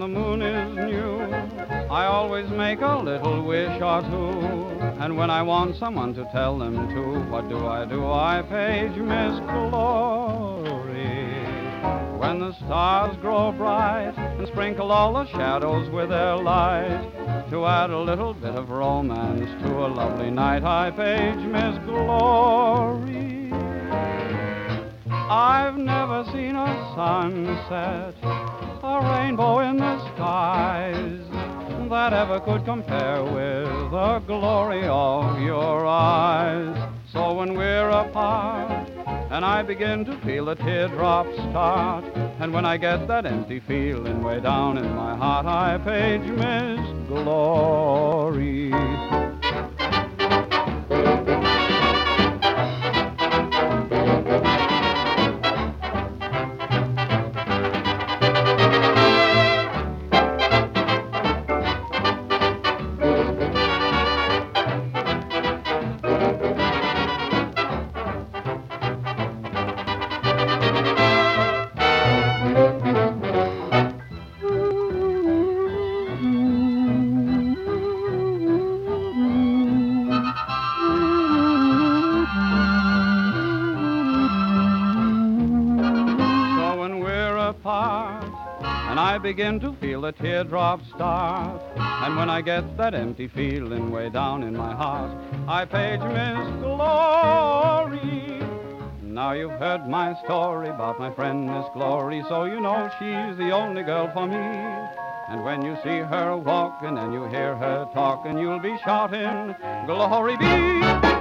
the moon is new, I always make a little wish or two. And when I want someone to tell them to, what do? I page Miss Glory. When the stars grow bright and sprinkle all the shadows with their light, to add a little bit of romance to a lovely night, I page Miss Glory. I've never seen a sunset, a rainbow in the skies, that ever could compare with the glory of your eyes. So when we're apart, and I begin to feel the teardrops start, and when I get that empty feeling way down in my heart, I page Miss Glory. And I begin to feel the teardrops start, and when I get that empty feeling way down in my heart, I page Miss Glory. Now you've heard my story about my friend Miss Glory, so you know she's the only girl for me. And when you see her walking and you hear her talking, you'll be shouting, Glory be.